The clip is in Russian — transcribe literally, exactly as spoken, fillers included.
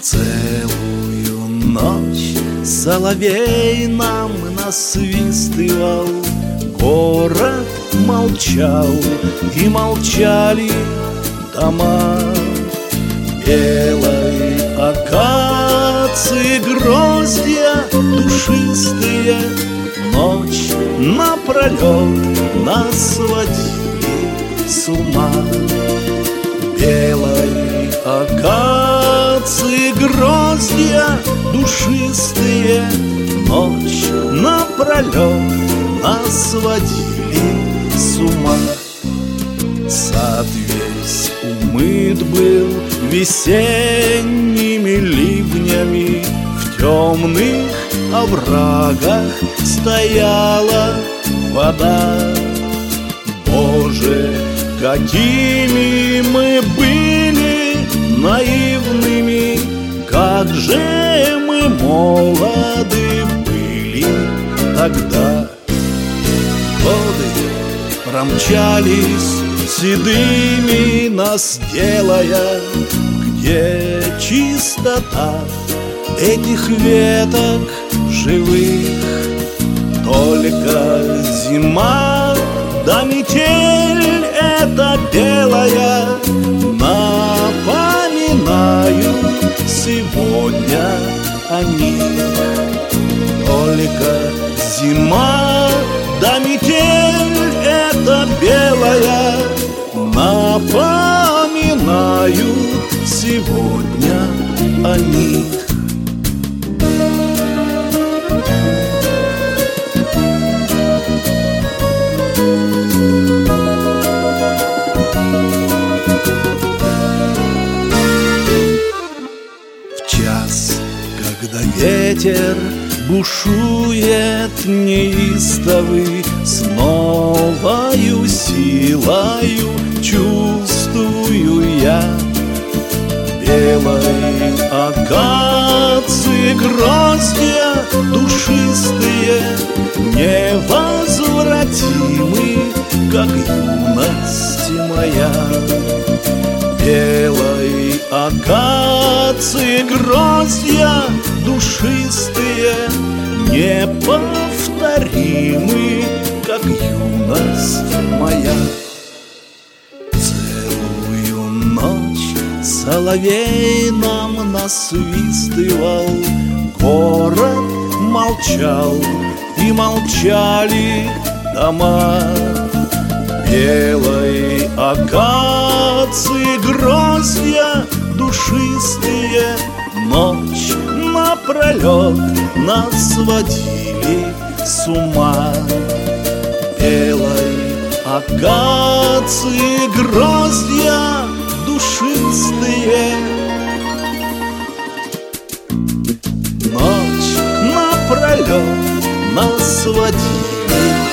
Целую ночь соловей нам насвистывал, город молчал, и молчали дома. Белой акации гроздья душистые ночь напролет нас сводили с ума. Белой акации гроздья душистые ночь напролет нас сводили с ума. Сад весь умыт был весенними ливнями, в темных оврагах стояла вода. Боже, какими мы были наивными, как же мы молоды были тогда. Годы промчались седыми нас делая, где чистота этих веток живых. Только зима да метель эта белая напоминают сегодня о них. Только зима да метель эта белая напоминают сегодня о них. В час, когда ветер бушует неистовый, с новою силою чувствую я. Белой акации гроздья душистые невозвратимы, как юность моя. Белой акации гроздья душистые неповторимы, как юность моя. Целую ночь соловей нам насвистывал, город молчал, и молчали дома. Белой акации гроздья душистые ночь напролет нас сводили с ума. Белой акации гроздья душистые ночь напролет нас сводили